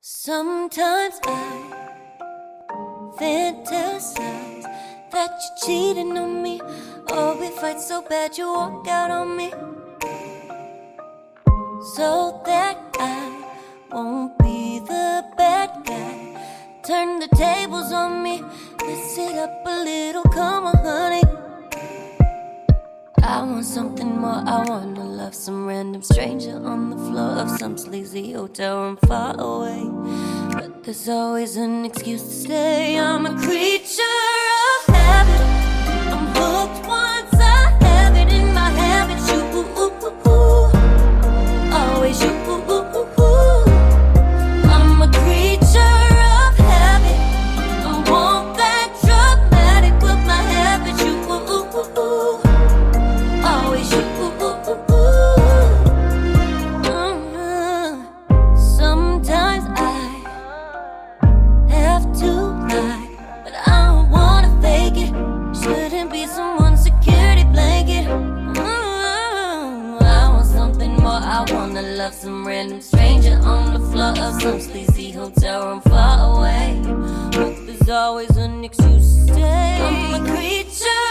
Sometimes I fantasize that you're cheating on me, or we fight so bad you walk out on me, so that I won't be the bad guy. Turn the tables on me, let's sit up a little, come on honey. I want something more, I wanna love some random stranger on the floor of some sleazy hotel room far away. But there's always an excuse to stay. I'm a creature of habit, I'm hooked once I have it in my habits. You, always you. I'm a creature of habit, I want that dramatic, but my habits. You, always you. Sometimes I have to lie, but I don't wanna fake it. Shouldn't be someone's security blanket. I want something more, I wanna love some random stranger on the floor of some sleazy hotel room far away. But there's always an excuse to stay. I'm a creature